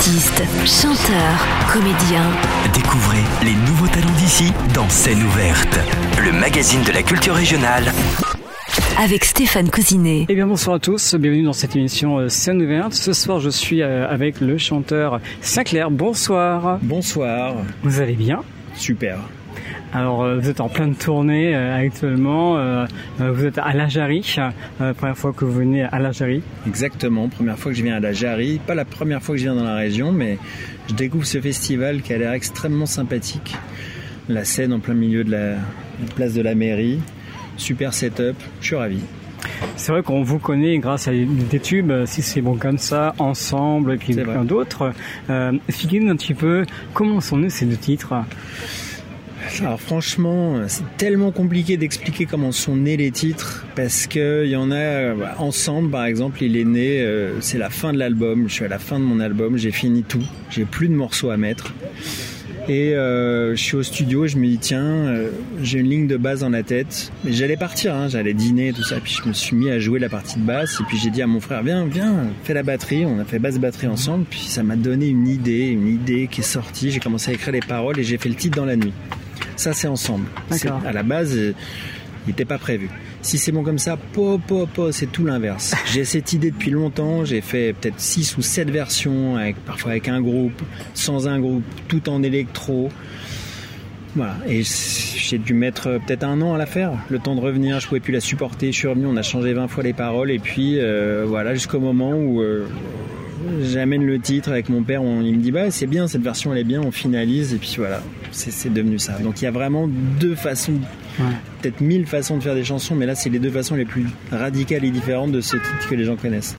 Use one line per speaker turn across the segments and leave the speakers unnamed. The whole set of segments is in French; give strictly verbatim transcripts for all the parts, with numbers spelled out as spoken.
Artistes, chanteurs, comédiens.
Découvrez les nouveaux talents d'ici dans Scène ouverte, le magazine de la culture régionale.
Avec Stéphane Cousinet.
Eh bien bonsoir à tous, bienvenue dans cette émission euh, Scène ouverte. Ce soir je suis euh, avec le chanteur Sinclair. Bonsoir.
Bonsoir.
Vous allez bien?
Super.
Alors euh, vous êtes en pleine tournée euh, actuellement, euh, euh, vous êtes à La Jarrie, euh, première fois que vous venez à La Jarrie.
Exactement, première fois que je viens à La Jarrie, pas la première fois que je viens dans la région, mais je découvre ce festival qui a l'air extrêmement sympathique. La scène en plein milieu de la, la place de la mairie, super setup, je suis ravi.
C'est vrai qu'on vous connaît grâce à des tubes, Si c'est bon comme ça, Ensemble, et puis
C'est
plein
vrai.
d'autres. Euh, Expliquez-nous un petit peu comment sont nés ces deux titres.
Alors franchement, c'est tellement compliqué d'expliquer comment sont nés les titres parce que il y en a bah, Ensemble par exemple, il est né, euh, c'est la fin de l'album. Je suis à la fin de mon album, j'ai fini tout, j'ai plus de morceaux à mettre et euh, je suis au studio et je me dis tiens, euh, j'ai une ligne de basse dans la tête. Mais j'allais partir, hein, j'allais dîner tout ça, puis je me suis mis à jouer la partie de basse et puis j'ai dit à mon frère viens, viens, fais la batterie. On a fait basse batterie ensemble, puis ça m'a donné une idée, une idée qui est sortie. J'ai commencé à écrire les paroles et j'ai fait le titre dans la nuit. Ça, c'est Ensemble.
D'accord.
C'est, à la base, euh, il n'était pas prévu. Si c'est bon comme ça, po, po, po, c'est tout l'inverse. J'ai cette idée depuis longtemps. J'ai fait peut-être six ou sept versions, avec, parfois avec un groupe, sans un groupe, tout en électro. Voilà. Et j'ai dû mettre peut-être un an à la faire. Le temps de revenir, je pouvais plus la supporter. Je suis revenu, on a changé vingt fois les paroles. Et puis, euh, voilà, jusqu'au moment où... Euh, j'amène le titre avec mon père, on, il me dit bah c'est bien, cette version elle est bien, on finalise et puis voilà, c'est, c'est devenu ça. Donc il y a vraiment deux façons,
Ouais.
peut-être mille façons de faire des chansons, mais là c'est les deux façons les plus radicales et différentes de ce titre que les gens connaissent.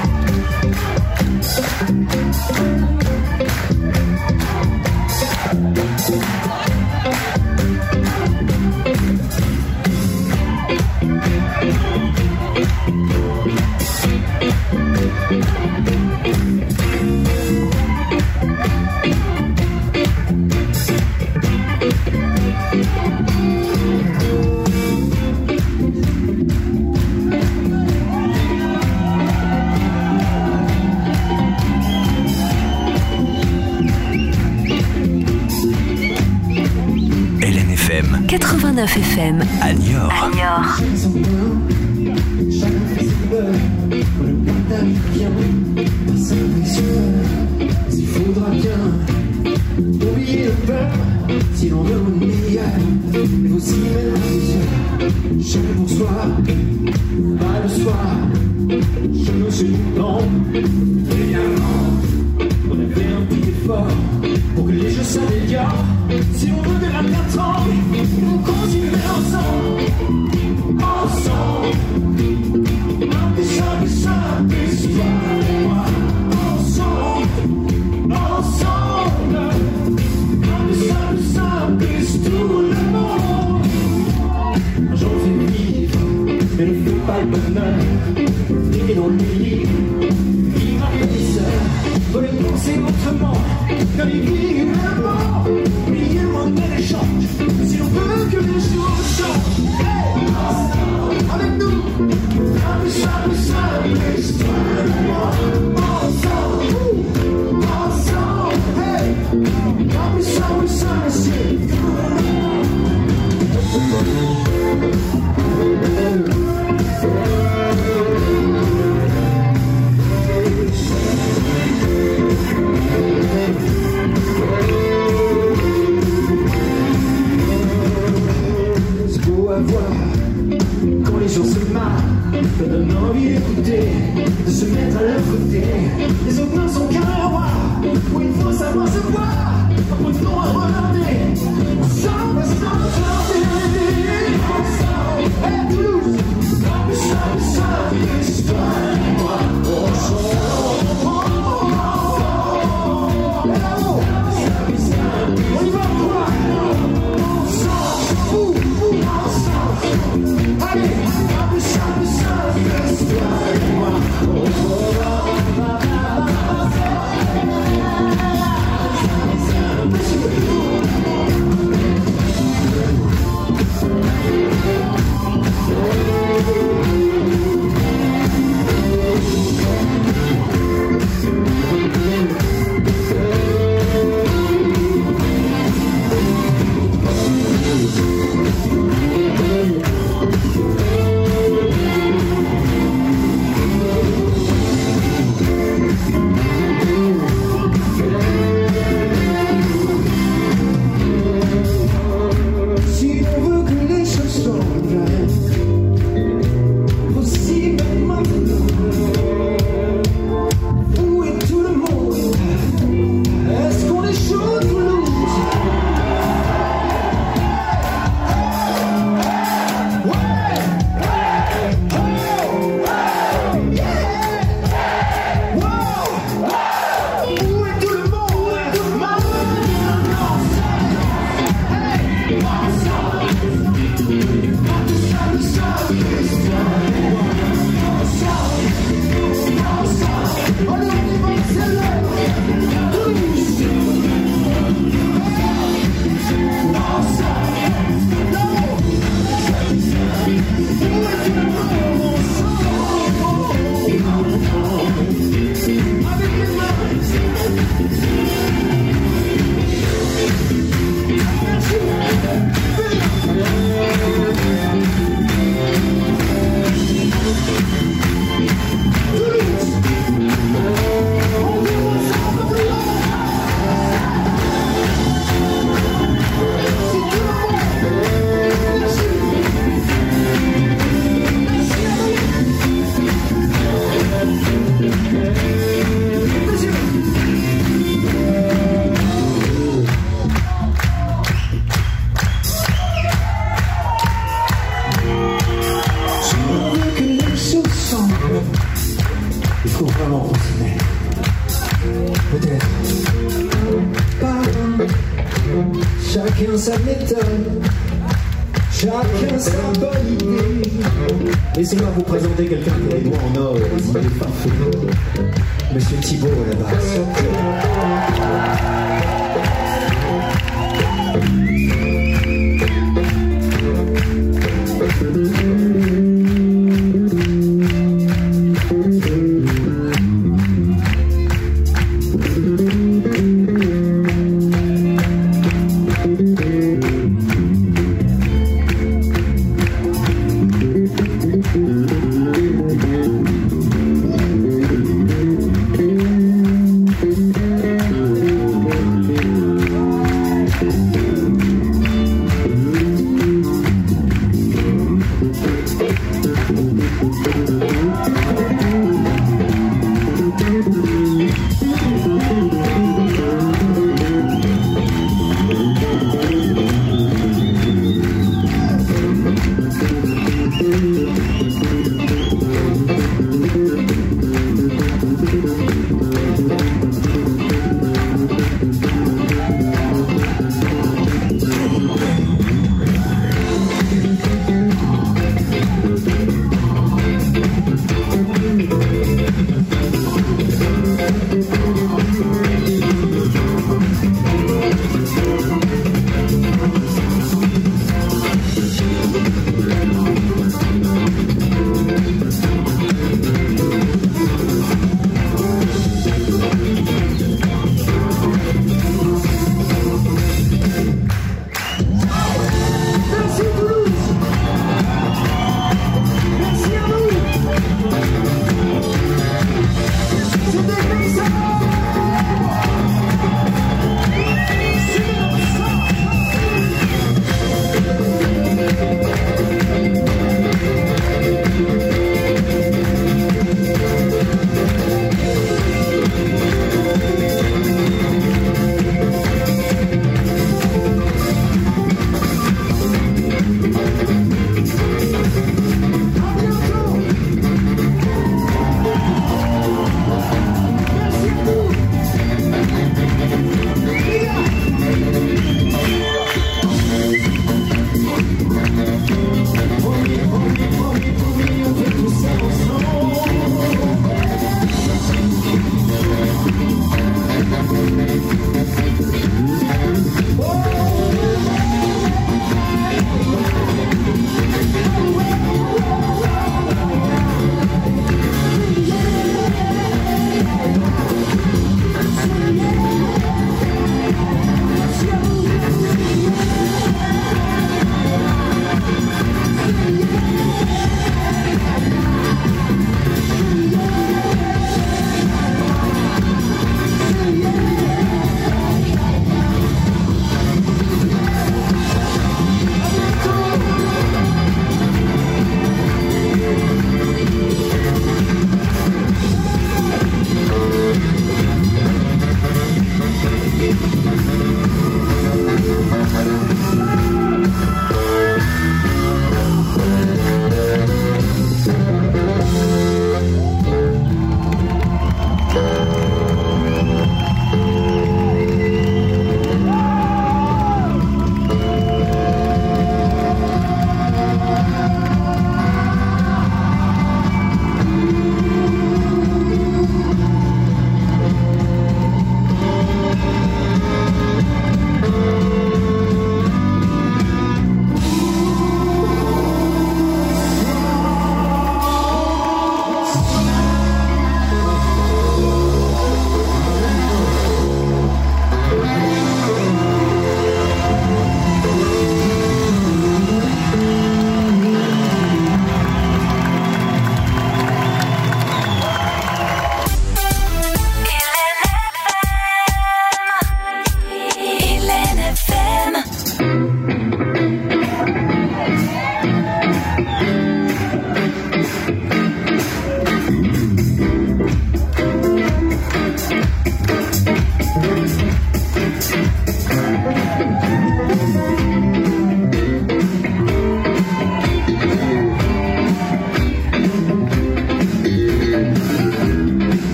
L N F M
quatre-vingt-neuf F M.
à Niort.
À Niort.
Il faudra bien oublier le peur si l'on veut une milliard. Mais aussi mettre les yeux, jamais pour soi, pas le soir. Je me suis non, évidemment, on a fait un petit effort pour que les jeux s'améliorent. Si on veut de la quatre ans, on continue ensemble, ensemble. Simple, simple, histoire et moi, ensemble, ensemble. Simple, simple, c'est tout le monde. J'en fais vivre, mais ne fais pas le bonheur. Et dans le livre, il m'a fait seul. Faut les penser autrement, dans les vies humains. Oubliez le monde de l'échange, si on veut que les choses changent. Hey, ensemble, avec nous. Simple, simple, simple, histoire et moi, ensemble, ensemble, hey. Simple, simple, simple, c'est tout le c'est beau à voir quand les gens se marrent. Ça donne envie d'écouter, de se mettre à leur côté. Les autres ne sont qu'un miroir où il faut savoir se voir. Apprenons à regarder. Ensemble, ensemble, ensemble. Hey, Toulouse. Simple, simple, simple, histoire et moi. Ensemble. On y va quoi? Ensemble. Ouh, ouh, ensemble. Allez. Simple, simple, simple, histoire et moi. Ensemble. peut-être pas. Chacun sa méthode, chacun sa bonne idée. Laissez-moi vous présenter quelqu'un qui a les doigts en or et des idées farfelues. Monsieur Thibault à la basse.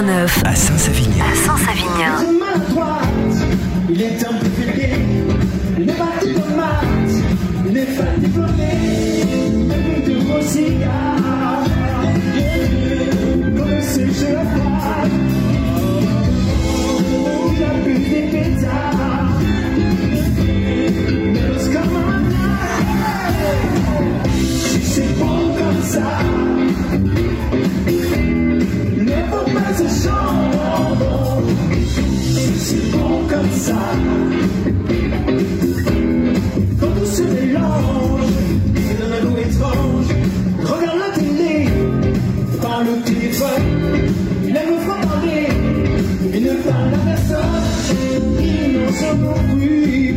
neuf
à Saint-Savignan.
à Saint-Savignan.
Une maladroite, il est un peu fêlé, il n'est pas diplomate, il n'est pas diplômé, même de gros cigares, comme c'est chez la femme, il a bu des pétards, mais c'est comme un âge, si c'est bon comme ça, ne faut pas se changer. C'est bon comme ça. Quand tout se mélange, c'est dans un goût étrange. Regarde la télé, parle au téléphone. Il aime me faire parler, il ne parle à personne. Il n'en sait non plus.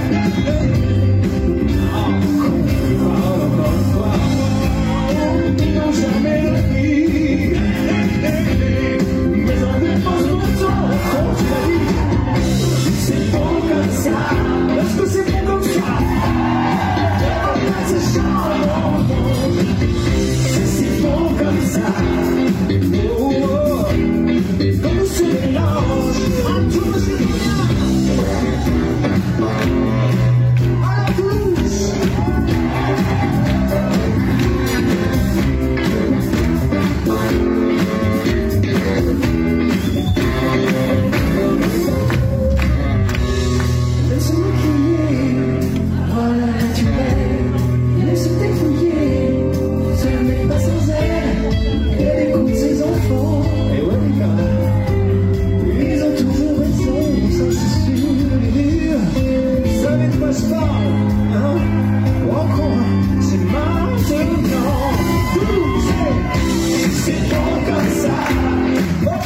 Encore une fois, encore une fois. Ils n'ont jamais le prix. Mais en dépense mon temps, quand tu l'as dit. C'est bon comme ça, parce que c'est bon comme ça. C'est charmant, c'est bon comme ça. Oh, oh, comme tout se mélange, à tout c'est bien. À la bouche. Laisse-moi crier, voilà naturel. Laisse-moi fouiller, ce n'est pas sans elle. Elle écoute ses enfants. Et ouais, les gars, ils ont toujours raison, ça c'est sûr. Vous savez de quoi je parle, hein? Ou encore, c'est maintenant. Tout c'est bon comme ça. Ok,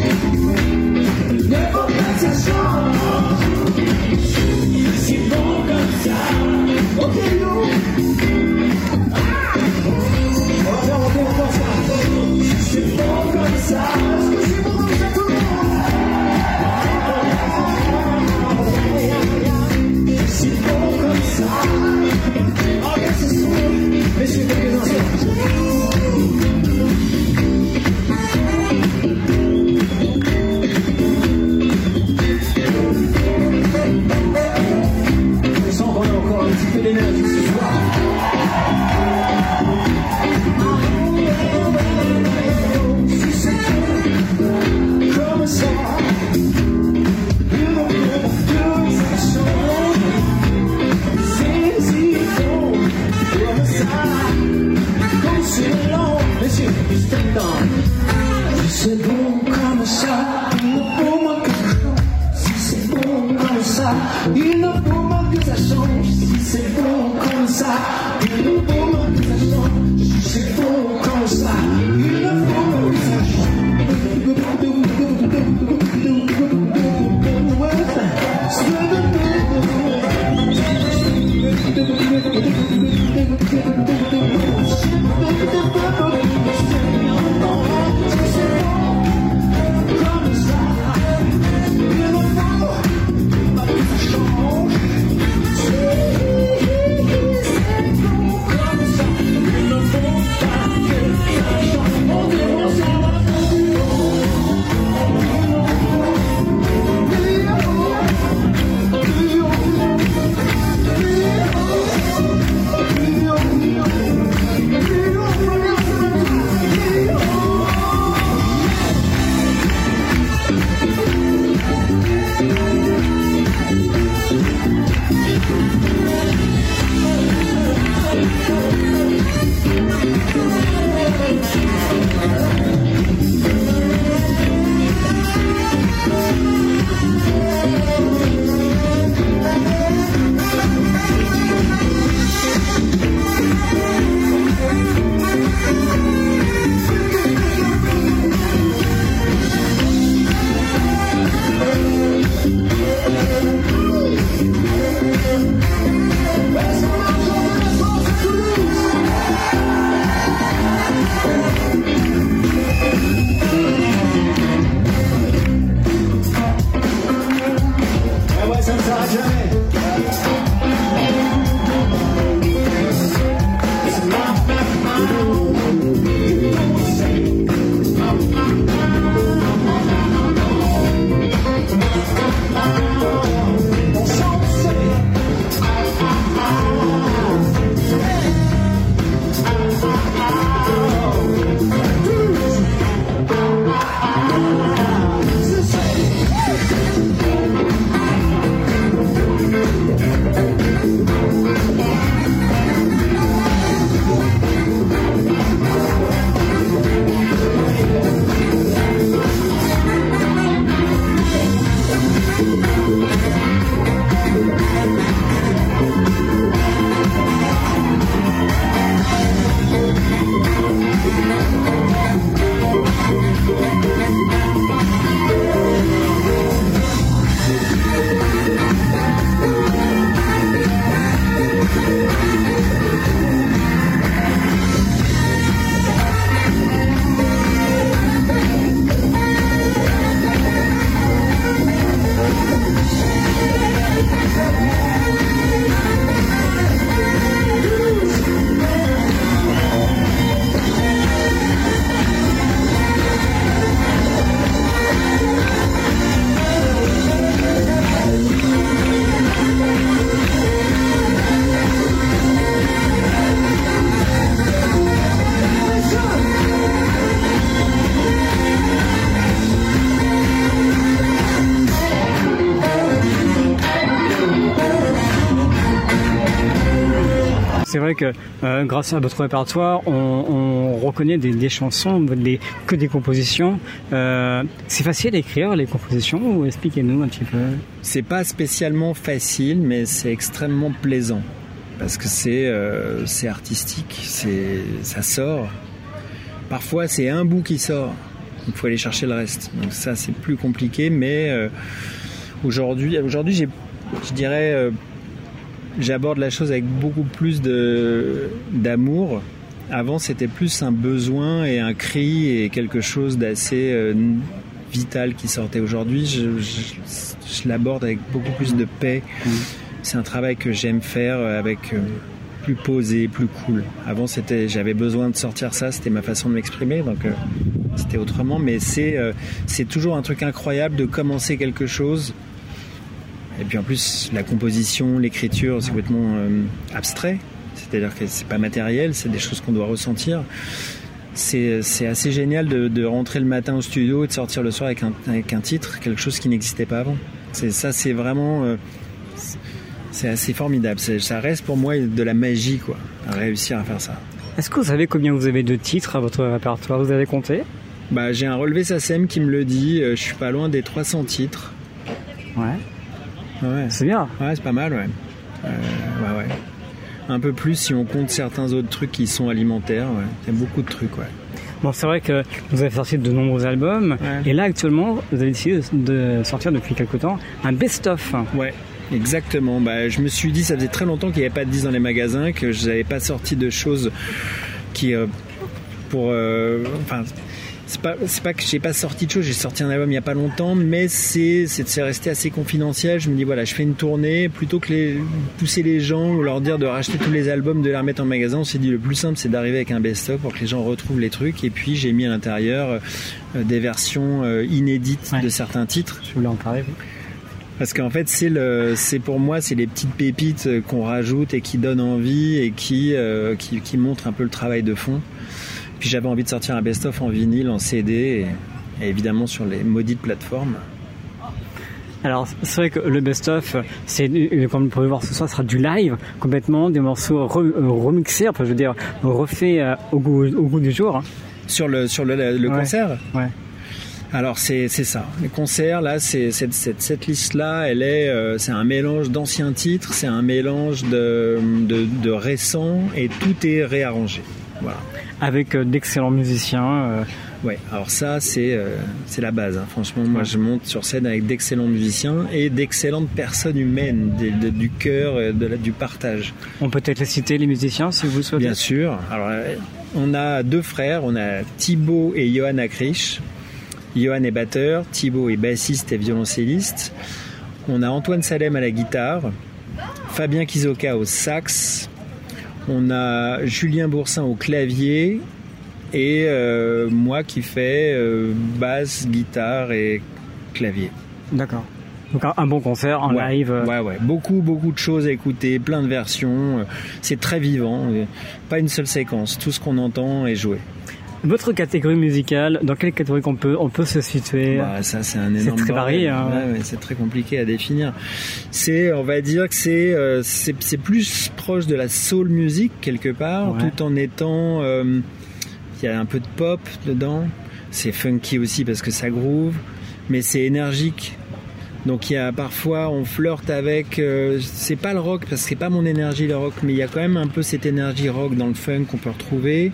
ne faut pas que ça change. C'est bon comme ça. Ok, nous. Ah. On va faire monter encore ça. C'est bon comme ça. Est-ce que c'est bon comme ça tout le monde? C'est bon comme ça. Regarde ce son. Messieurs, quelques instants. Je sens qu'on a encore un petit peu d'énergie ce soir. Si c'est comme ça, il faut que ça change. C'est si bon comme ça, comme c'est long. Messieurs, step down. Si c'est bon comme ça, il ne faut pas que ça change. Si c'est bon comme ça, il ne faut pas que ça change. Si c'est bon comme ça, il ne faut pas que ça change. Si c'est bon comme ça, il ne faut pas que ça
vrai que euh, grâce à votre répertoire, on, on reconnaît des, des chansons, des, que des compositions. Euh, c'est facile d'écrire les compositions ou expliquez-nous un petit peu.
C'est pas spécialement facile, mais c'est extrêmement plaisant parce que c'est euh, c'est artistique, c'est ça sort. Parfois, c'est un bout qui sort. Il faut aller chercher le reste. Donc ça, c'est plus compliqué, mais euh, aujourd'hui, aujourd'hui, j'ai, je dirais. Euh, J'aborde la chose avec beaucoup plus de, d'amour. Avant, c'était plus un besoin et un cri et quelque chose d'assez euh, vital qui sortait. Aujourd'hui, je, je, je l'aborde avec beaucoup plus de paix. Mmh. C'est un travail que j'aime faire avec euh, plus posé, plus cool. Avant, c'était, j'avais besoin de sortir ça, c'était ma façon de m'exprimer, donc euh, c'était autrement. Mais c'est, euh, c'est toujours un truc incroyable de commencer quelque chose. Et puis en plus, la composition, l'écriture, c'est complètement euh, abstrait. C'est-à-dire que c'est pas matériel, c'est des choses qu'on doit ressentir. C'est, c'est assez génial de, de rentrer le matin au studio et de sortir le soir avec un, avec un titre, quelque chose qui n'existait pas avant. C'est, ça, c'est vraiment... Euh, c'est, c'est assez formidable. C'est, ça reste pour moi de la magie, quoi, à réussir à faire ça.
Est-ce que vous savez combien vous avez de titres à votre répertoire ? Vous avez compté ?
Bah, j'ai un relevé S A C E M qui me le dit. Je suis pas loin des trois cents titres.
Ouais.
Ouais.
C'est bien.
Ouais, c'est pas mal, ouais. Euh, ouais, ouais. Un peu plus si on compte certains autres trucs qui sont alimentaires. Ouais. Il y a beaucoup de trucs, ouais.
Bon, c'est vrai que vous avez sorti de nombreux albums. Ouais. Et là, actuellement, vous avez décidé de sortir depuis quelque temps un best-of.
Ouais, exactement. Bah, je me suis dit, ça faisait très longtemps qu'il n'y avait pas de disques dans les magasins, que je n'avais pas sorti de choses qui... Euh, pour... Euh, enfin... C'est pas, c'est pas que j'ai pas sorti de choses, j'ai sorti un album il y a pas longtemps, mais c'est, c'est, c'est resté assez confidentiel. Je me dis voilà, je fais une tournée, plutôt que les, pousser les gens ou leur dire de racheter tous les albums, de les remettre en magasin, on s'est dit le plus simple c'est d'arriver avec un best-of pour que les gens retrouvent les trucs. Et puis j'ai mis à l'intérieur euh, des versions euh, inédites ouais. de certains titres.
Je voulais en parler. Oui.
Parce qu'en fait, c'est le, c'est pour moi, c'est les petites pépites qu'on rajoute et qui donnent envie et qui, euh, qui, qui montrent un peu le travail de fond. Puis j'avais envie de sortir un best-of en vinyle, en C D et, et évidemment sur les maudites plateformes.
Alors c'est vrai que le best-of, c'est, comme vous pouvez voir ce soir, ce sera du live complètement, des morceaux re, remixés, enfin je veux dire refaits euh, au, goût, au goût du jour. Hein.
Sur le, sur le, le
ouais.
concert
ouais.
Alors c'est, c'est ça. Les concerts, là, c'est, cette, cette, cette liste-là, elle est, euh, c'est un mélange d'anciens titres, c'est un mélange de, de, de récents et tout est réarrangé. Voilà.
Avec euh, d'excellents musiciens. Euh...
Ouais, alors ça, c'est, euh, c'est la base. Hein. Franchement, moi, je monte sur scène avec d'excellents musiciens et d'excellentes personnes humaines, de, de, du cœur, de la, du partage.
On peut peut-être les citer, les musiciens, si vous souhaitez.
Bien sûr. Alors, on a deux frères. On a Thibaut et Johan Akrich. Johan est batteur, Thibaut est bassiste et violoncelliste. On a Antoine Salem à la guitare, Fabien Kizoka au sax. On a Julien Boursin au clavier et euh, moi qui fais euh, basse, guitare et clavier.
D'accord. Donc un bon concert en
ouais,
live.
Ouais, ouais. Beaucoup, beaucoup de choses à écouter, plein de versions. C'est très vivant. Pas une seule séquence. Tout ce qu'on entend est joué. Votre
catégorie musicale, dans quelle catégorie qu'on peut, on peut se situer ?
Bah, ça, c'est un énorme
C'est très varié. Hein.
Ouais, ouais, c'est très compliqué à définir. C'est, on va dire que c'est, euh, c'est, c'est plus proche de la soul music quelque part, ouais. tout en étant, il euh, y a un peu de pop dedans. C'est funky aussi parce que ça groove, mais c'est énergique. Donc il y a parfois on flirte avec, euh, c'est pas le rock parce que c'est pas mon énergie le rock, mais il y a quand même un peu cette énergie rock dans le funk qu'on peut retrouver.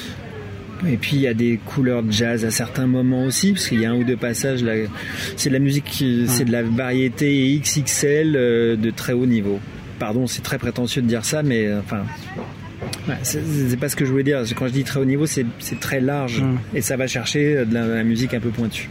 Et puis il y a des couleurs de jazz à certains moments aussi, parce qu'il y a un ou deux passages là, c'est de la musique, c'est de la variété X X L euh, de très haut niveau. Pardon, c'est très prétentieux de dire ça, mais euh, enfin, ouais, c'est, c'est pas ce que je voulais dire. Quand je dis très haut niveau, c'est, c'est très large mmh. et ça va chercher de la, de la musique un peu pointue.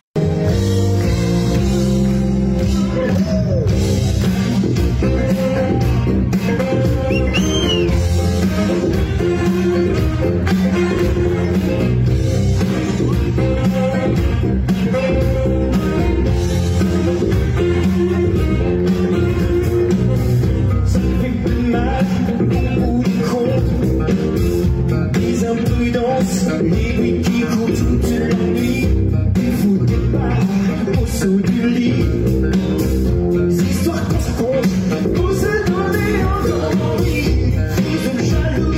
Histoires qu'on se compte, pour se donner encore envie. Ils ont jaloux.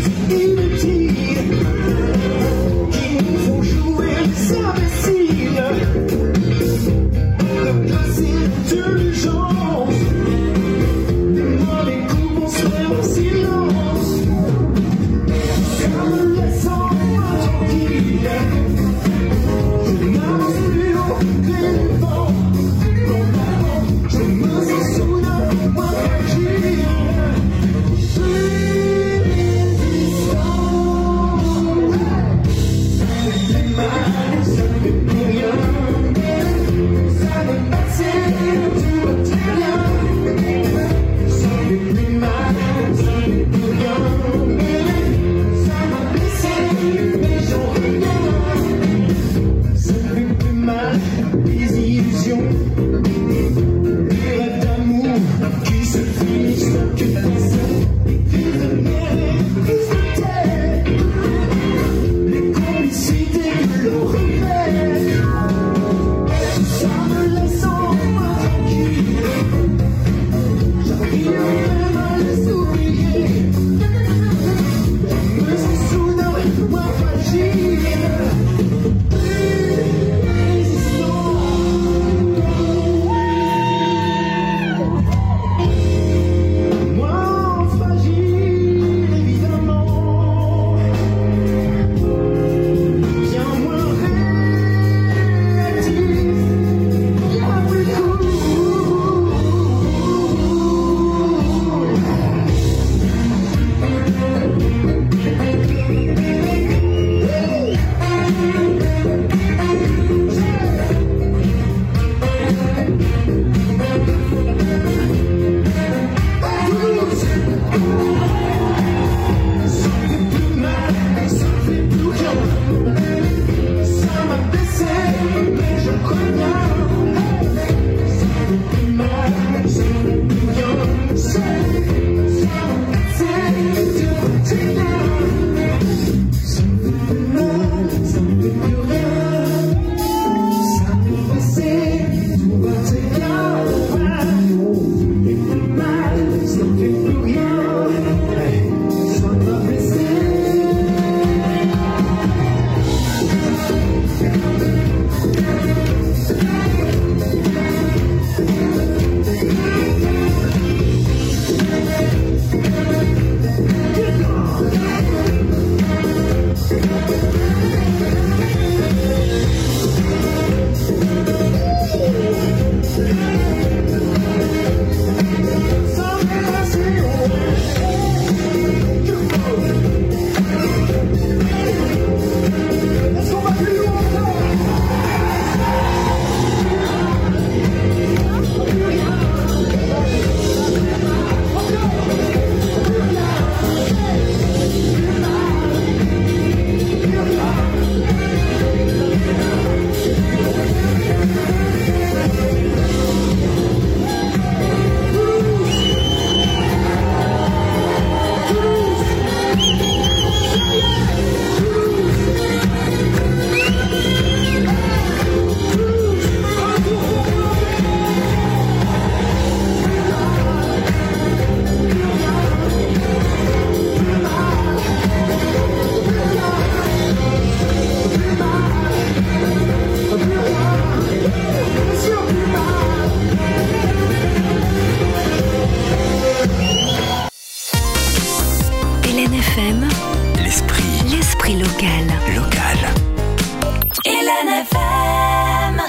locale.
Hélène F M.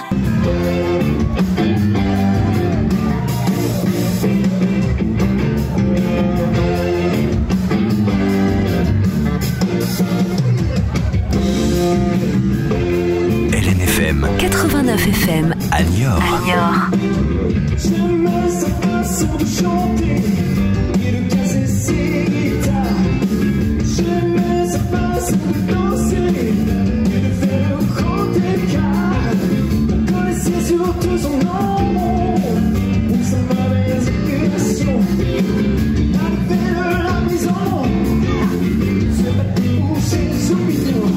Hélène F M.
quatre-vingt-neuf F M.
À Niort.
À Niort.
J'aimais sa façon de chanter et de casser ses guitares. J'aimais sa façon de danser et de faire le grand écart. Je connaissais surtout son nom ou sa mauvaise réputation. Arrivé de la maison, se battait pour ses opinions.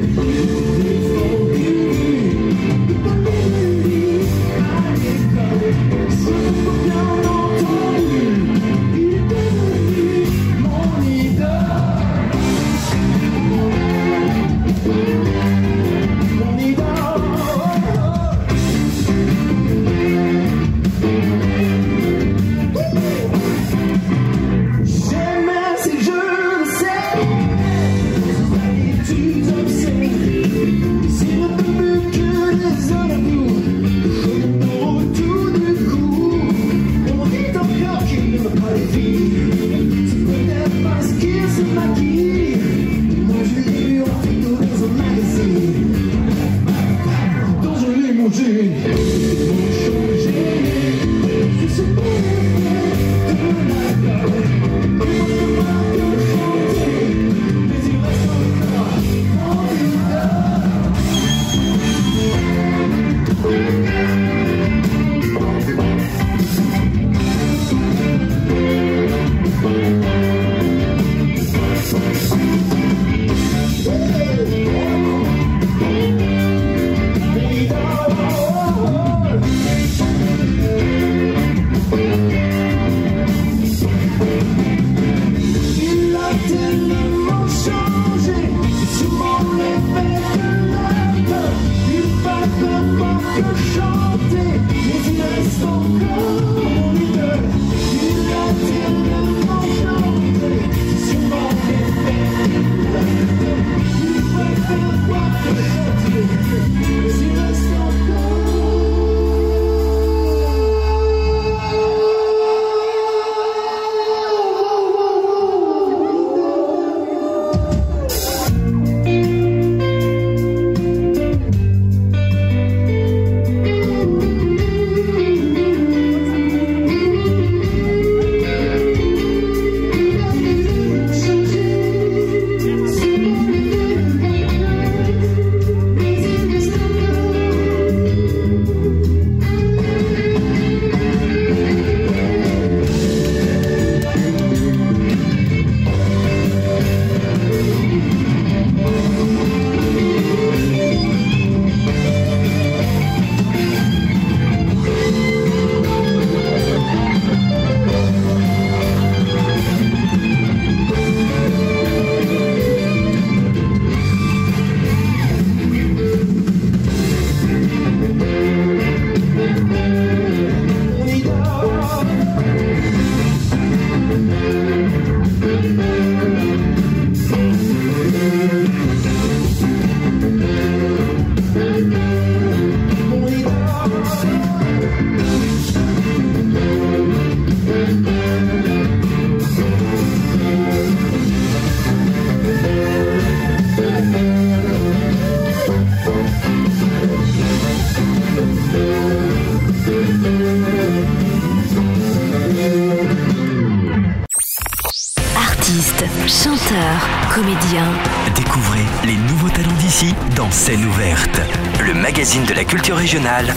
Comédien.
Découvrez les nouveaux talents d'ici dans Scène ouverte, le magazine de la culture régionale.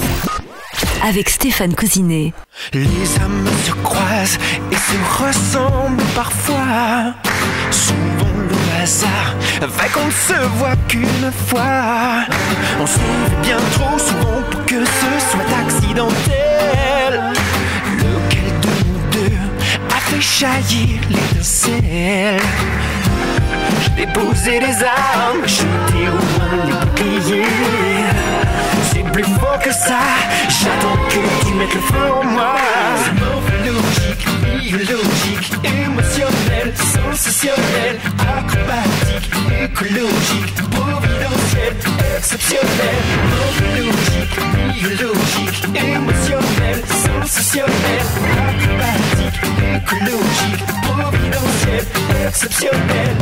Avec Stéphane Cousinet.
Les âmes se croisent et se ressemblent parfois. Souvent le hasard fait qu'on ne se voit qu'une fois. On se fait bien trop souvent pour que ce soit accidentel. Lequel de nous deux a fait jaillir l'étincelle? J'ai déposé les armes, jeté au loin les boucliers. C'est plus fort que ça, j'attends que tu mettes le feu en moi. C'est logique, biologique, émotionnel, sensationnel, acrobatique, écologique, providentiel, exceptionnel, morphologique, biologique, émotionnel, sensationnel, acrobatique, écologique, providentiel, exceptionnel.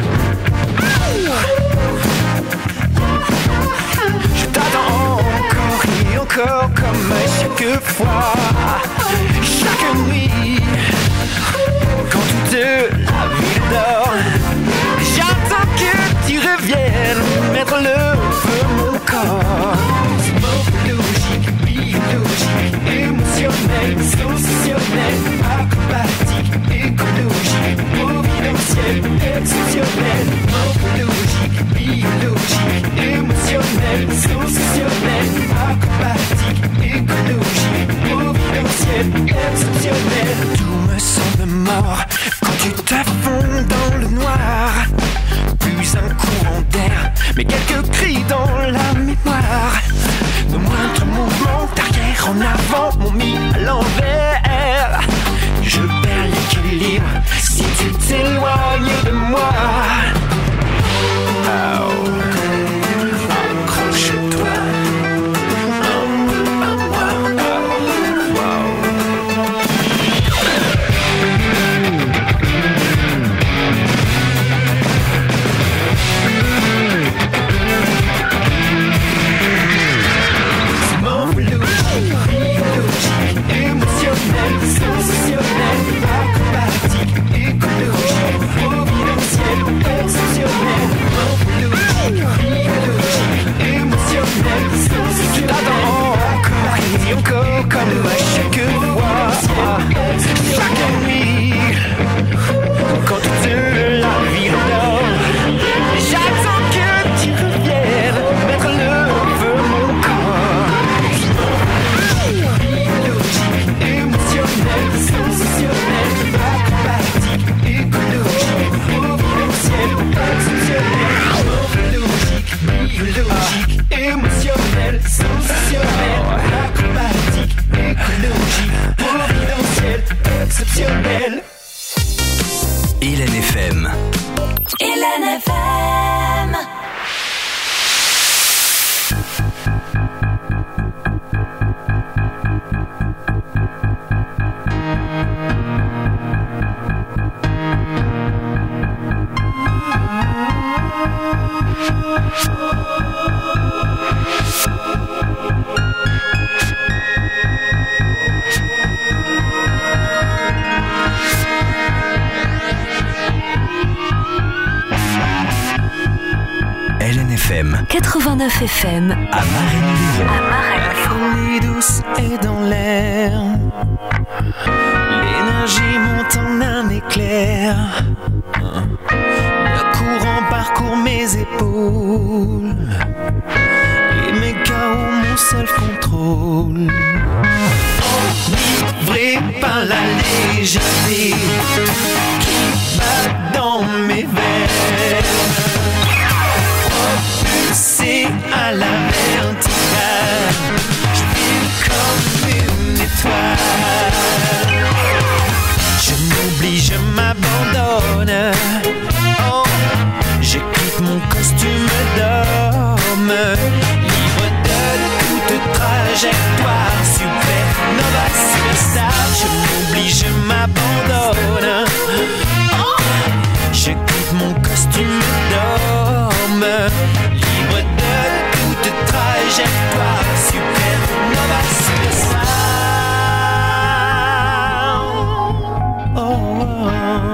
Je t'attends encore et encore comme à chaque fois, chaque nuit, quand toute la ville dort. J'attends que tu reviennes mettre le feu mon corps. C'est morphologique, biologique, émotionnel, sensationnel, acrobatique, écologique, providentiel, exceptionnel, morphologique, biologique, émotionnel, sensationnel, acrobatique, écologique, providentiel, exceptionnel. Tout me semble mort quand tu t'affonds dans le noir. Plus un courant d'air, mais quelques cris dans la mémoire. Le moindre mouvement d'arrière en avant m'ont mis à l'envers. Je perds l'équilibre si tu t'éloignes de moi. Oh. Accroche-toi. Encore comme à chaque fois, chaque nuit, quand toute la ville dort, j'attends que tu reviennes mettre le feu mon corps. Biologique, émotionnel, sensationnel, acrobatique, écologique, providentiel, exceptionnel, morphologique, biologique, émotionnel, sensationnel, acrobatique, écologique, providentiel, exceptionnel.
Hélène F M.
Hélène F M. quatre-vingt-neuf F M
à Marigny.
La folie douce est dans l'air. L'énergie monte en un éclair. Le courant parcourt mes épaules. Et mes chaos, mon seul contrôle. Enivré par la légèreté qui bat dans mes veines. Propulsé à la verticale, je file comme une étoile. Je m'oublie, je m'abandonne. Oh, je quitte mon costume d'homme, libre de toute trajectoire. Supernova, superstar. Je m'oublie, je m'abandonne. Oh, je quitte mon costume d'homme, libre de toute trajectoire. Supernova, superstar. Oh, oh.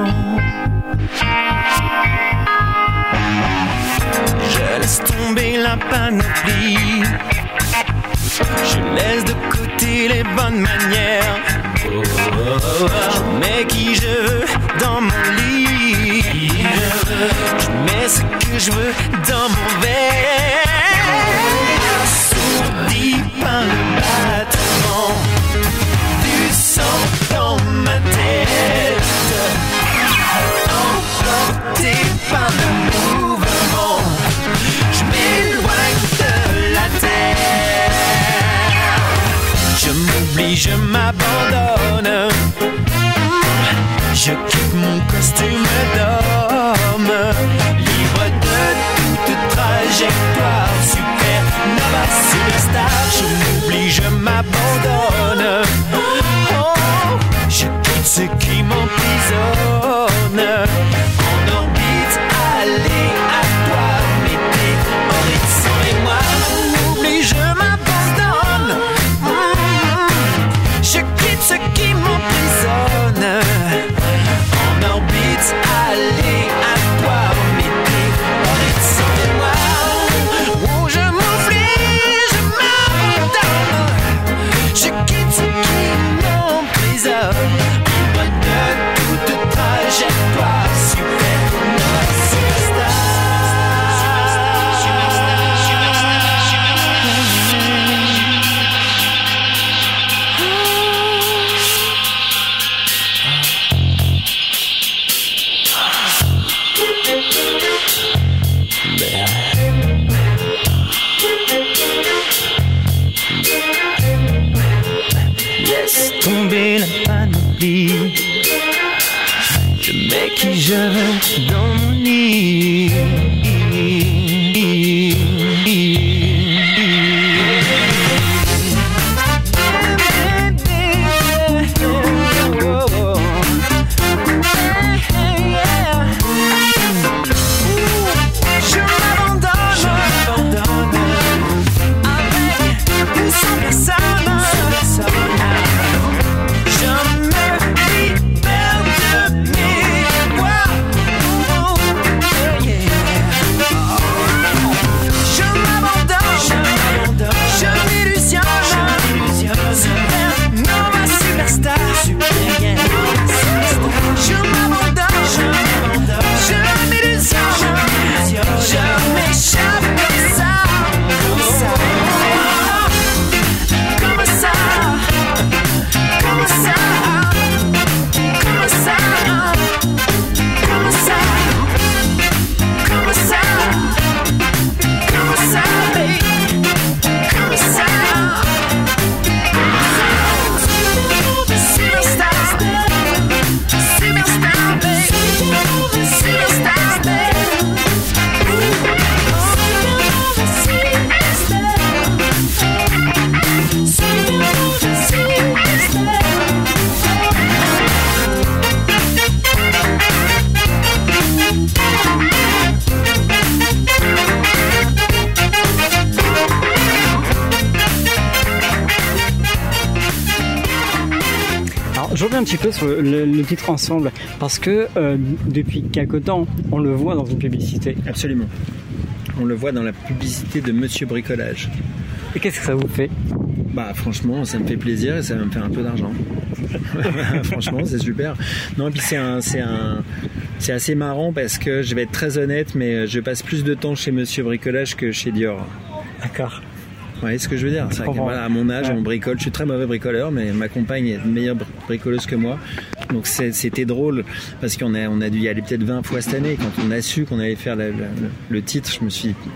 Je laisse tomber la panoplie. Je laisse de côté les bonnes manières. Oh, oh, oh. Je mets qui je veux dans mon lit. Je mets ce que je veux dans mon verre. Assourdi par le battement du sang dans ma tête. Emporté par le mouvement, je m'éloigne de la terre. Je m'oublie, je m'abandonne. Je quitte mon costume d'homme, libre de suis jeune dans mon lit.
Je reviens un petit peu sur le, le, le titre Ensemble, parce que euh, depuis quelque temps, on le voit dans une publicité.
Absolument. On le voit dans la publicité de Monsieur Bricolage.
Et qu'est-ce que ça vous fait ?
Bah franchement, ça me fait plaisir et ça va me faire un peu d'argent. Franchement, c'est super. Non, et puis c'est un, c'est un, c'est assez marrant parce que je vais être très honnête, mais je passe plus de temps chez Monsieur Bricolage que chez Dior.
D'accord.
Vous voyez ce que je veux dire ? C'est vrai que, voilà, à mon âge, ouais. on bricole. Je suis très mauvais bricoleur, mais ma compagne est meilleure bricoleuse que moi. Donc c'est, c'était drôle parce qu'on a, on a dû y aller peut-être vingt fois cette année. Quand on a su qu'on allait faire la, la, le, le titre, je me suis dit,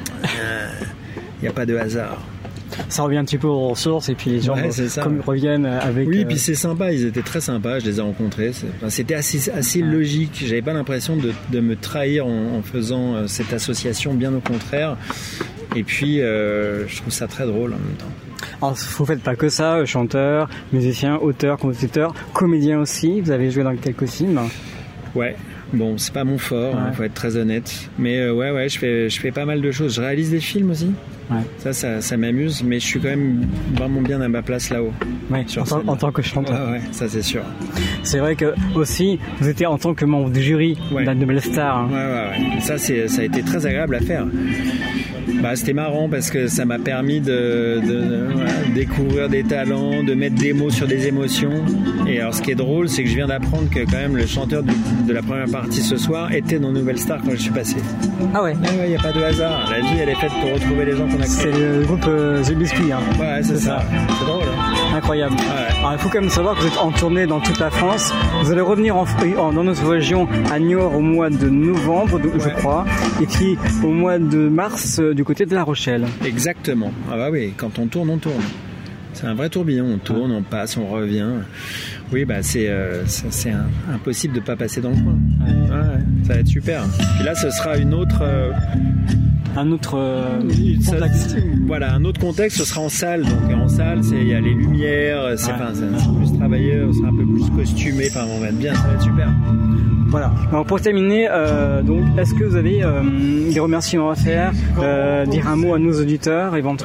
il n'y a pas de hasard.
Ça revient un petit peu aux ressources et puis les gens
ouais,
comme reviennent avec...
Oui, et
euh...
puis c'est sympa, ils étaient très sympas, je les ai rencontrés. C'est, enfin, c'était assez, assez ouais. logique, j'avais pas l'impression de, de me trahir en, en faisant euh, cette association, bien au contraire. Et puis, euh, je trouve ça très drôle en même temps.
Alors, vous faites pas que ça, chanteur, musicien, auteur, compositeur, comédien aussi, vous avez joué dans quelques films.
Ouais. Bon, c'est pas mon fort, il ouais. hein, faut être très honnête. Mais euh, ouais, ouais, je fais, je fais pas mal de choses. Je réalise des films aussi. Ouais. Ça, ça, ça m'amuse, mais je suis quand même vraiment bien à ma place là-haut.
Ouais, en, tant, en tant que chanteur.
Ouais, ouais, ça c'est sûr.
C'est vrai que aussi, vous étiez en tant que membre du jury ouais. de Nouvelle Star. Hein.
Ouais, ouais, ouais. Ça, c'est, ça a été très agréable à faire. Bah, c'était marrant parce que ça m'a permis de, de, de voilà, découvrir des talents, de mettre des mots sur des émotions. Et alors, ce qui est drôle, c'est que je viens d'apprendre que quand même le chanteur du, de la première partie ce soir était dans Nouvelle Star quand je suis passé.
Ah ouais.
Ah ouais, il n'y a pas de hasard. La vie, elle est faite pour retrouver les gens qu'on a créés.
C'est le groupe euh, The Biscuits. Hein.
Ouais, c'est, c'est ça. ça. C'est drôle. Hein.
Incroyable. Ouais. Alors, il faut quand même savoir que vous êtes en tournée dans toute la France. Vous allez revenir en, en, dans notre région à Niort au mois de novembre, je ouais. crois, et puis au mois de mars euh, du côté de La Rochelle.
Exactement. Ah bah oui, quand on tourne, on tourne. C'est un vrai tourbillon. On tourne, on passe, on revient. Oui, bah c'est, euh, c'est, c'est un, impossible de ne pas passer dans le coin. Ouais. Ouais, ça va être super. Et là, ce sera une autre... Euh,
un autre euh,
contexte. Voilà, un autre contexte, ce sera en salle. Donc en salle, il y a les lumières, c'est, ouais. enfin, c'est, c'est plus travaillé, on sera un peu plus costumé, enfin, on va être bien, ça va être super.
Voilà. Alors pour terminer, euh, donc, est-ce que vous avez euh, des remerciements à faire, euh, dire un mot à nos auditeurs éventuels ?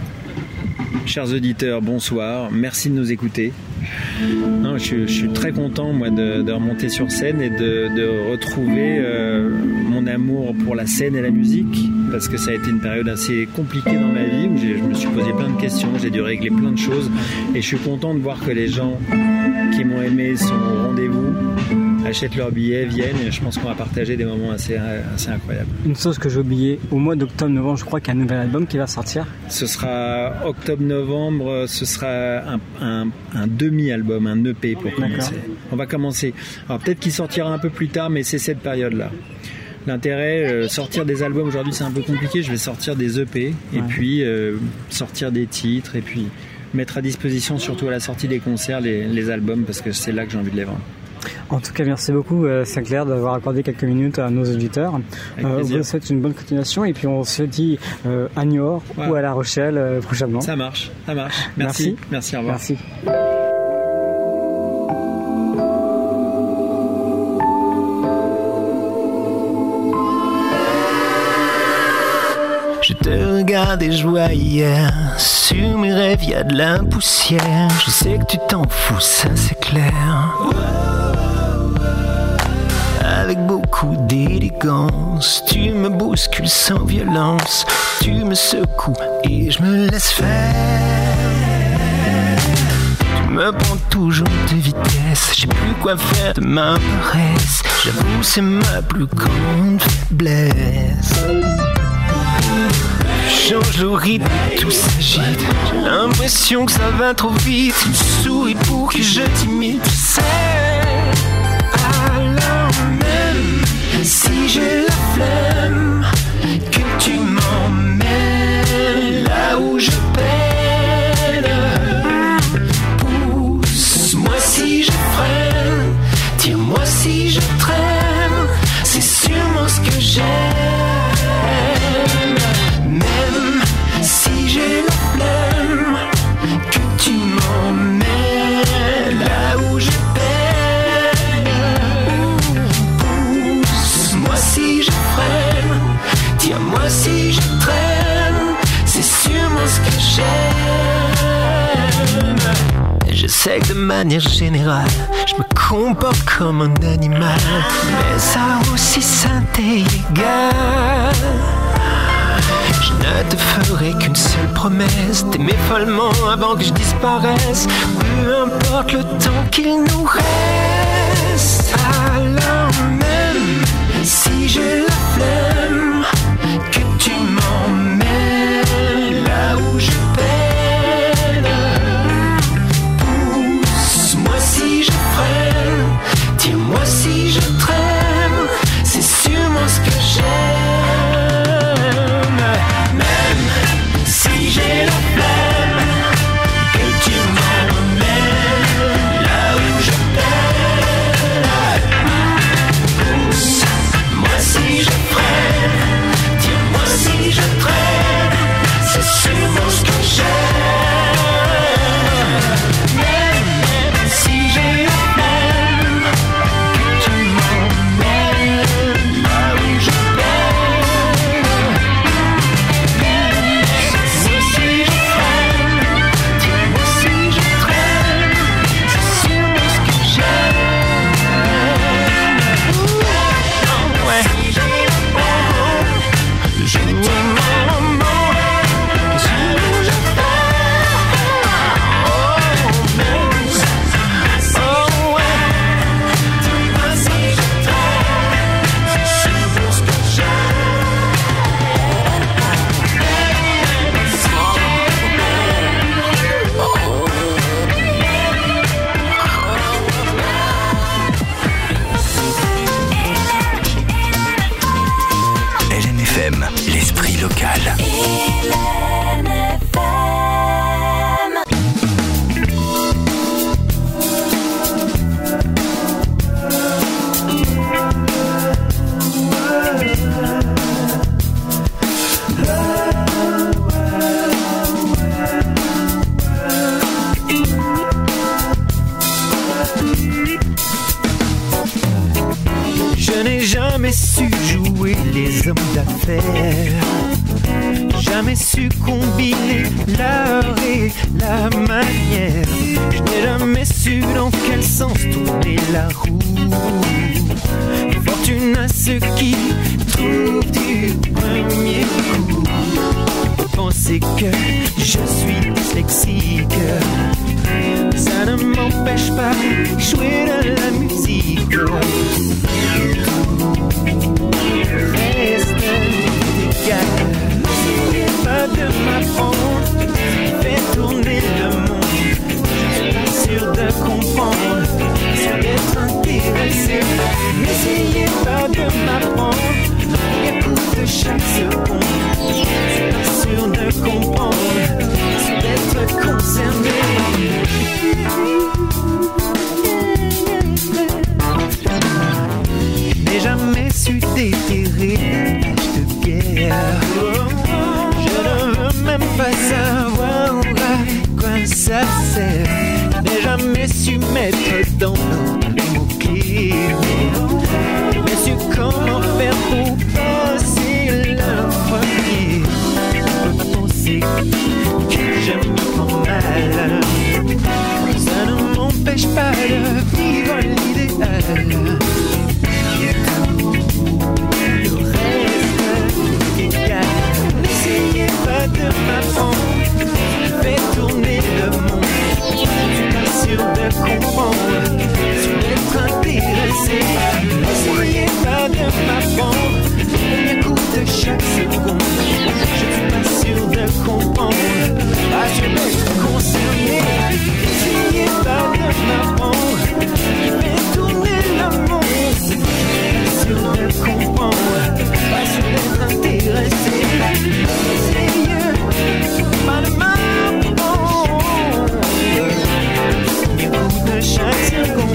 Chers auditeurs, bonsoir. Merci de nous écouter. Non, je, je suis très content moi de, de remonter sur scène et de, de retrouver euh, mon amour pour la scène et la musique, parce que ça a été une période assez compliquée dans ma vie où j'ai, je me suis posé plein de questions, j'ai dû régler plein de choses et je suis content de voir que les gens qui m'ont aimé sont au rendez-vous, achètent leurs billets, viennent et je pense qu'on va partager des moments assez, assez incroyables.
Une chose que j'ai oubliée, au mois d'octobre-novembre, je crois qu'il y a un nouvel album qui va sortir.
Ce sera octobre-novembre, ce sera un, un, un demi-album, un E P pour commencer. D'accord. On va commencer. Alors peut-être qu'il sortira un peu plus tard, mais c'est cette période-là. L'intérêt, euh, sortir des albums aujourd'hui c'est un peu compliqué, je vais sortir des E P et ouais. puis euh, sortir des titres et puis mettre à disposition surtout à la sortie des concerts les, les albums parce que c'est là que j'ai envie de les vendre.
En tout cas, merci beaucoup, euh, Sinclair, d'avoir accordé quelques minutes à nos auditeurs. Euh, on vous souhaite une bonne continuation et puis on se dit euh, à Niort ouais. ou à La Rochelle euh, prochainement.
Ça marche, ça marche. Merci. Merci, merci au revoir.
Merci.
Je te regarde et je vois hier, sur mes rêves y a de la poussière. Je sais que tu t'en fous, ça c'est clair. Avec beaucoup d'élégance, tu me bouscules sans violence. Tu me secoues et je me laisse faire. Tu me prends toujours de vitesse, je sais plus quoi faire de ma paresse. J'avoue c'est ma plus grande faiblesse. Change le rythme, tout s'agite. J'ai l'impression que ça va trop vite. Tu me souris pour que je t'imite, tu sais. Alors même si j'ai la flemme, que tu m'emmènes là où je peine. Pousse-moi si je freine, tire-moi si je traîne. C'est sûrement ce que j'aime. Même si j'ai la flemme, que tu m'emmènes là où je peine. Pousse-moi si je freine, tire-moi si je traîne. C'est sûrement ce que j'aime. Je sais que de manière générale, je me comporte comme un animal, mais ça aussi ça t'est égal. Je ne te ferai qu'une seule promesse, t'aimer follement avant que je disparaisse. Peu importe le temps qu'il nous reste. Alors même si j'ai la flemme, que tu m'emmènes là où je peine. Pousse-moi si je freine, tire-moi si je traîne. C'est sûrement ce que j'aime. Si j'ai la flemme, que tu m'emmènes là où je peine. Pousse-moi si je freine, tire-moi si je traîne. C'est sûrement ce que j'aime. Même si j'ai la flemme, que tu m'emmènes là où je peine.
L'esprit local.
Je n'ai jamais su jouer les hommes d'affaires, jamais su combiner l'art et la manière. Je n'ai jamais su dans quel sens tourner la roue. Fortune à ceux qui trouvent du premier coup. Penser que je suis dyslexique, ça ne m'empêche pas de jouer de la musique. Reste égal, n'essayez pas de m'apprendre, fais tourner le monde. Je suis pas sûr de comprendre, sûr d'être intéressé. N'essayez pas de m'apprendre, écoute chaque seconde. Je suis pas sûr de comprendre, sûr d'être concerné. même pas savoir à quoi ça sert. Je n'ai jamais su mettre dans l'eau les mots qui m'aiment. Mais su comment faire pour passer le premier. Je peux penser que j'aime trop mal. Ça ne m'empêche pas de vivre l'idéal. Le reste est égal. N'essayez pas de m'apprendre. Fais tourner le monde. Je suis pas sûr de comprendre. Sur d'être intéressé. N'essayez pas de m'apprendre. Écoute chaque seconde. Je suis pas sûr de comprendre. Pas sûr d'être concerné. N'essayez pas de m'apprendre. Fais tourner le monde. Je suis pas sûr de comprendre. Pas sûr d'être intéressé. N'essayez pas de m'apprendre. Écoute chaque seconde.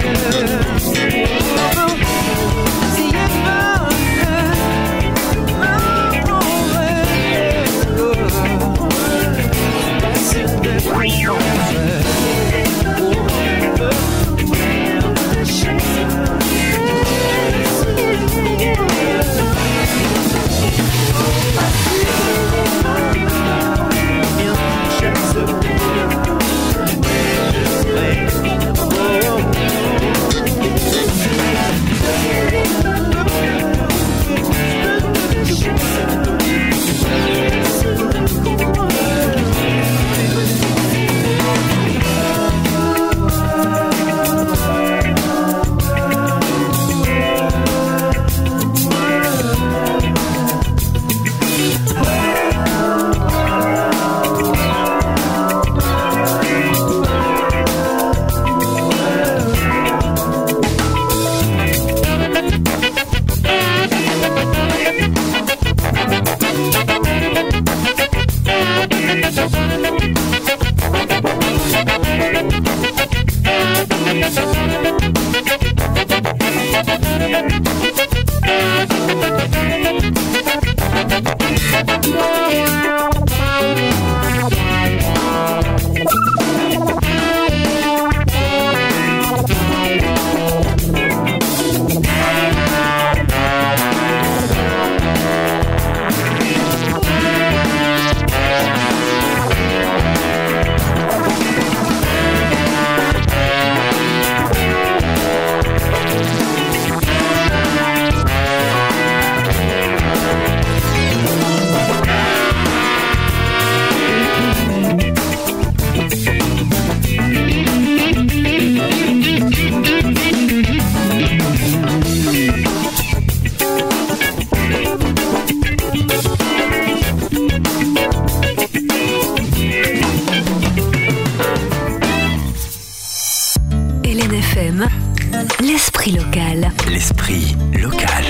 L'esprit local.
L'esprit local.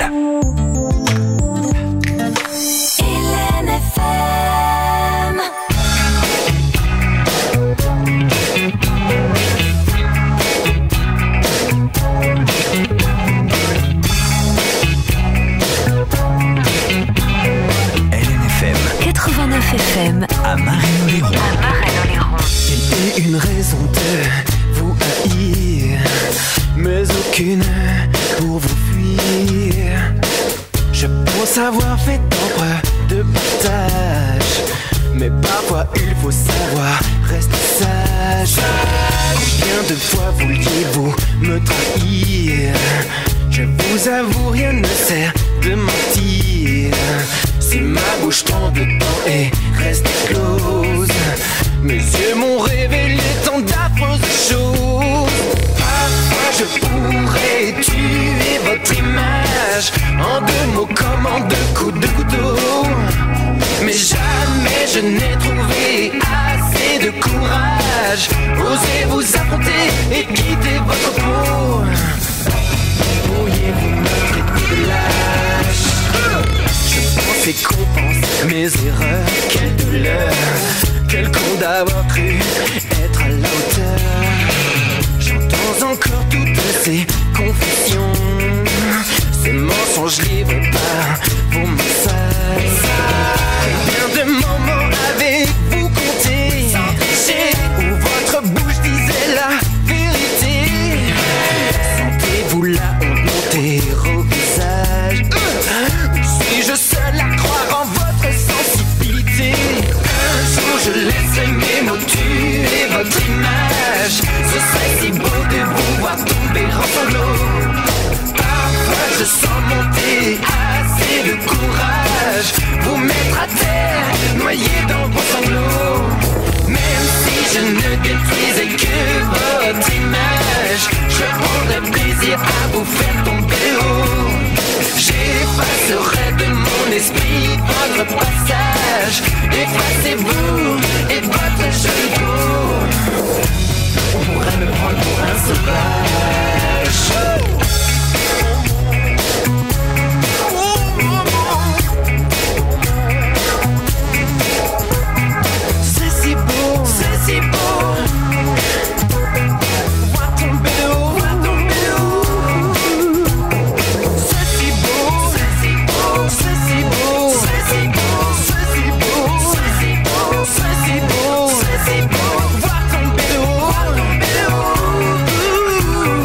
Hélène F M.
Hélène F M.
quatre-vingt-neuf F M.
À Marraine-Oléron.
À Marraine-Oléron.
Il y a une raison de vous haïr, mais aucune pour vous fuir. Je pense avoir fait tant de partage, mais parfois il faut savoir rester sage. Combien de fois vouliez-vous me trahir? Je vous avoue, rien ne sert de mentir. Si ma bouche tombe dedans et reste close, mes yeux m'ont révélé tant d'affreuses choses. Parfois je pourrais tuer votre image en deux mots comme en deux coups de couteau, mais jamais je n'ai trouvé assez de courage. Osez vous affronter et quitter votre peau. Pourriez-vous me traiter de lâche? Je pensais qu'on pense mes erreurs. Quelle douleur, quel con d'avoir cru être à la hauteur. J'entends encore toutes ces confessions, ces mensonges livrés par vos messages. Combien de moments vous et votre jolie peau. On pourrait me prendre pour un sauvage. C'est si beau, c'est si beau. Voir tomber de haut, voir tomber de haut. C'est si beau, c'est si beau, c'est si beau, c'est si beau, c'est si beau, c'est si beau, c'est si beau, c'est si beau. Voir tomber de haut, voir tomber de haut.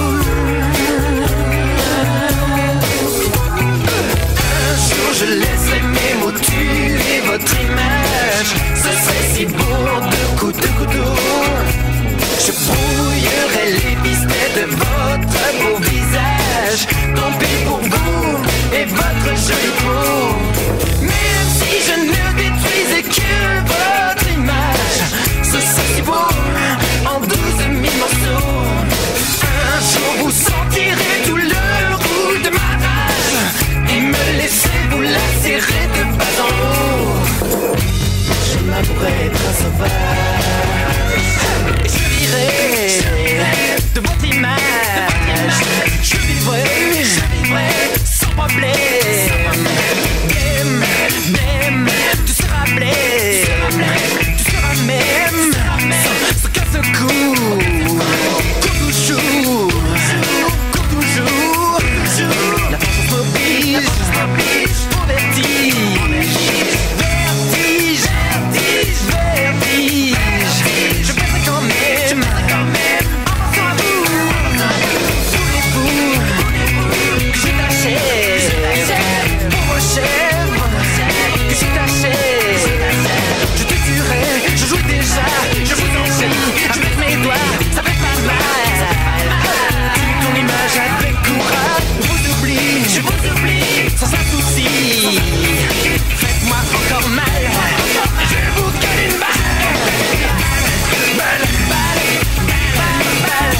Un jour je laisserai mes mots tuer votre image. Ce serait si beau en deux coups de couteau. Je brouillerai les pistets de votre beau visage. Tant pis pour vous et votre jolie peau. Même si je ne détruisais que votre image, ce serait si beau en douze mille morceaux. Un jour vous sentirez tout le rouge de ma rage et me laissez vous lacérer de bas en haut. Je m'avouerai être un sauvage. Je vivrai de votre image. Je vivrai, je vivrai sans problème. Même, même, tu seras blême. Tu seras même sans, sans qu'un seul coup. Comme toujours, comme toujours, la force m'oblige au vertige. Vertige, vertige, vertige. Je pèserai quand même, en pensant à vous. Tous les fous que j'ai tâchés pour vos chèvres, que j'ai tâchés. Je te tuerai, je joue déjà, je vous envahis avec mes doigts, ça fait pas mal. Tue ton image avec courage, je vous oublie, je vous oublie, sans un souci. Faites-moi encore mal, je vais vous coller une balle. Balle, balle, balle, balle,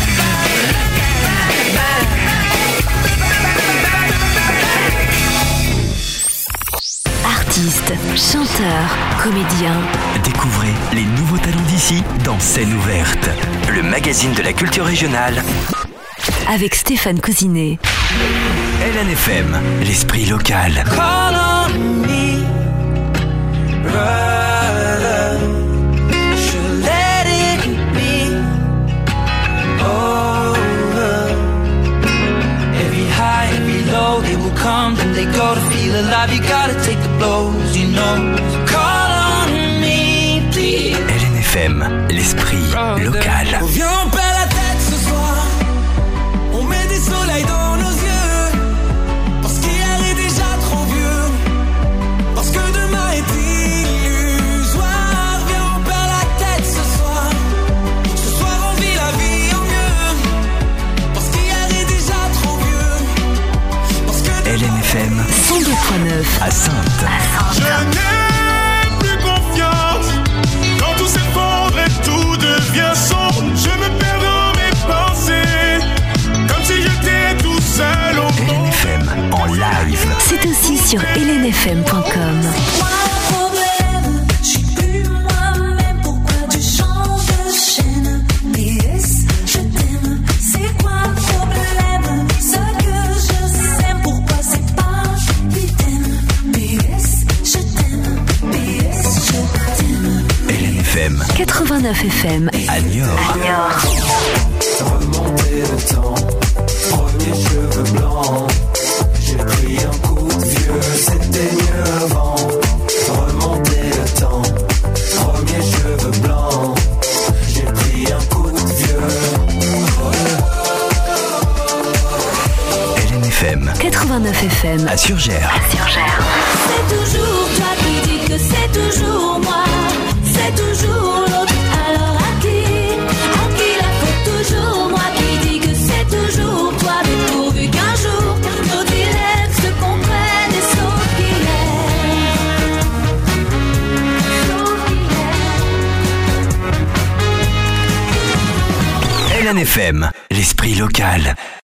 Artistes, chanteurs, comédiens.
Découvrez les nouveaux talents d'ici dans Scène ouverte, le magazine de la culture régionale.
Avec Stéphane Cousinet.
L N F M, l'esprit local.
Call on me, brother. Should let it be over. Every high, every low, they will come, then they go. To feel alive, you gotta take the blows, you know. Call on me, please.
L N F M, l'esprit local.
On vient, on perd la tête ce soir. On met des soleils dans nos yeux. Parce qu'hier est déjà trop vieux. Parce que demain est illusoire. Viens, on perd la tête ce soir. Ce soir on vit la vie en mieux. Parce qu'hier est déjà trop vieux. Parce que
L N F M
cent deux virgule neuf
à Saintes.
Je n'ai plus confiance quand tout s'effondre et tout devient sombre. Je me perds dans mes pensées, comme si j'étais tout seul au
L N F M en live.
C'est aussi sur L N F M point com. quatre-vingt-neuf F M
à Niort.
remonter le temps, premier cheveux blancs. J'ai pris un coup de vieux, c'était mieux avant. Remonter le temps, premier cheveux blancs. J'ai pris un coup de vieux.
L N F M
quatre-vingt-neuf F M
à Surgères.
C'est toujours toi qui dis que c'est toujours moi. C'est toujours l'autre. Alors à qui, à qui la faute? Toujours moi qui dis que c'est toujours toi. Mais pourvu qu'un jour nos dilemmes se comprennent et sauf qu'il est, sauf qu'il est.
L N F M, l'esprit local.